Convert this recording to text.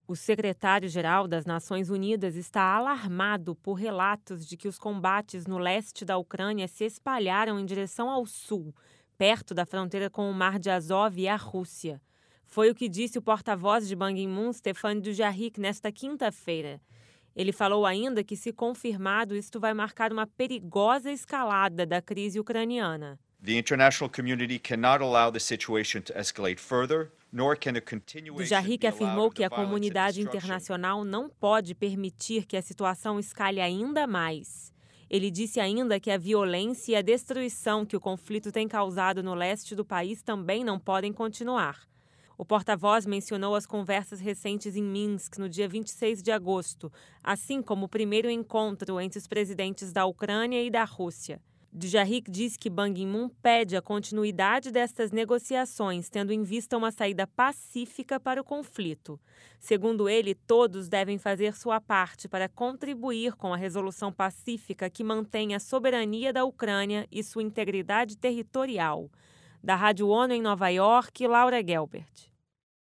O secretário-geral das Nações Unidas está alarmado por relatos de que os combates no leste da Ucrânia se espalharam em direção ao sul, perto da fronteira com o Mar de Azov e a Rússia. Foi o que disse o porta-voz de Ban Ki-moon, Stéphane Dujarric, nesta quinta-feira. Ele falou ainda que, se confirmado, isto vai marcar uma perigosa escalada da crise ucraniana. The international community cannot allow the situation to escalate further, nor can a continuation Dujarric be allowed afirmou of que the a violence and comunidade destruction. internacional não pode permitir que a situação escale ainda mais. Ele disse ainda que a violência e a destruição que o conflito tem causado no leste do país também não podem continuar. O porta-voz mencionou as conversas recentes em Minsk no dia 26 de agosto, assim como o primeiro encontro entre os presidentes da Ucrânia e da Rússia. Dujarric diz que Ban Ki-moon pede a continuidade destas negociações, tendo em vista uma saída pacífica para o conflito. Segundo ele, todos devem fazer sua parte para contribuir com a resolução pacífica que mantém a soberania da Ucrânia e sua integridade territorial. Da Rádio ONU em Nova York, Laura Gelbert.